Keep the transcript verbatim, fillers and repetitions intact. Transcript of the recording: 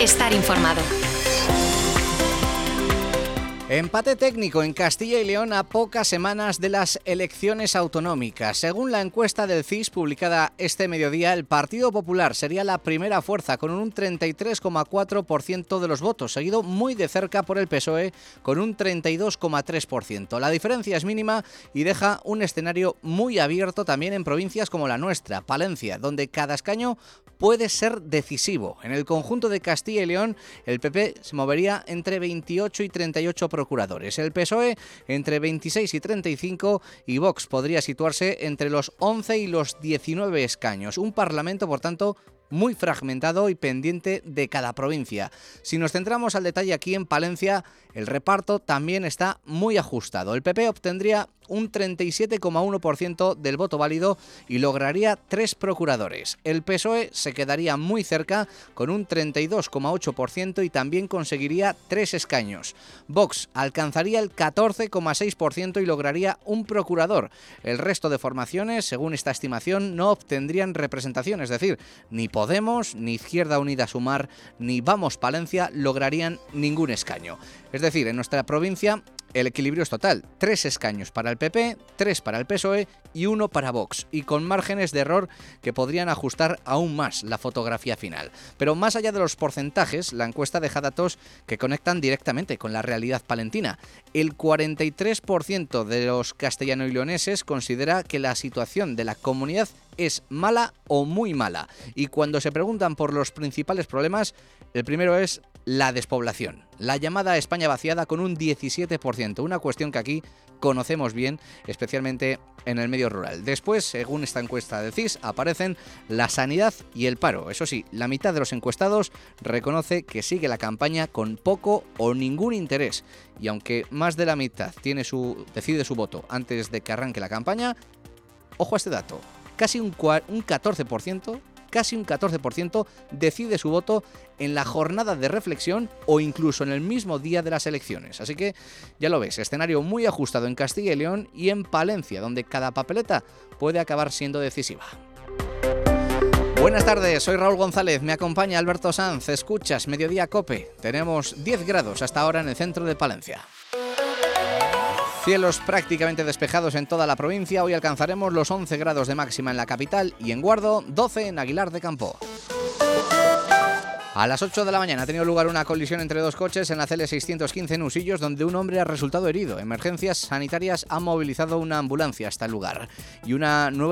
estar informado. Empate técnico en Castilla y León a pocas semanas de las elecciones autonómicas. Según la encuesta del C I S publicada este mediodía, el Partido Popular sería la primera fuerza con un treinta y tres coma cuatro por ciento de los votos, seguido muy de cerca por el P S O E con un treinta y dos coma tres por ciento. La diferencia es mínima y deja un escenario muy abierto también en provincias como la nuestra, Palencia, donde cada escaño puede ser decisivo. En el conjunto de Castilla y León, el P P se movería entre veintiocho y treinta y ocho procuradores, el P S O E entre veintiséis y treinta y cinco y Vox podría situarse entre los once y los diecinueve escaños. Un parlamento, por tanto, muy fragmentado y pendiente de cada provincia. Si nos centramos al detalle aquí en Palencia, el reparto también está muy ajustado. El P P obtendría un treinta y siete coma uno por ciento del voto válido y lograría tres procuradores. El P S O E se quedaría muy cerca con un treinta y dos coma ocho por ciento y también conseguiría tres escaños. Vox alcanzaría el catorce coma seis por ciento y lograría un procurador. El resto de formaciones, según esta estimación, no obtendrían representación, es decir, ni Podemos, ni Izquierda Unida Sumar, ni Vamos Palencia lograrían ningún escaño. Es decir, en nuestra provincia el equilibrio es total, tres escaños para el P P, tres para el P S O E y uno para Vox, y con márgenes de error que podrían ajustar aún más la fotografía final. Pero más allá de los porcentajes, la encuesta deja datos que conectan directamente con la realidad palentina. El cuarenta y tres por ciento de los castellano y leoneses considera que la situación de la comunidad es mala o muy mala, y cuando se preguntan por los principales problemas, el primero es la despoblación, la llamada España vaciada con un diecisiete por ciento, una cuestión que aquí conocemos bien, especialmente en el medio rural. Después, según esta encuesta del C I S, aparecen la sanidad y el paro. Eso sí, la mitad de los encuestados reconoce que sigue la campaña con poco o ningún interés, y aunque más de la mitad tiene su, decide su voto antes de que arranque la campaña, ojo a este dato, casi un, un catorce por ciento casi un catorce por ciento decide su voto en la jornada de reflexión o incluso en el mismo día de las elecciones. Así que ya lo ves, escenario muy ajustado en Castilla y León y en Palencia, donde cada papeleta puede acabar siendo decisiva. Buenas tardes, soy Raúl González, me acompaña Alberto Sanz, escuchas Mediodía Cope. Tenemos diez grados hasta ahora en el centro de Palencia. Cielos prácticamente despejados en toda la provincia. Hoy alcanzaremos los once grados de máxima en la capital y en Guardo, doce en Aguilar de Campo. A las ocho de la mañana ha tenido lugar una colisión entre dos coches en la C L seiscientos quince en Usillos, donde un hombre ha resultado herido. Emergencias sanitarias han movilizado una ambulancia hasta el lugar y una nueva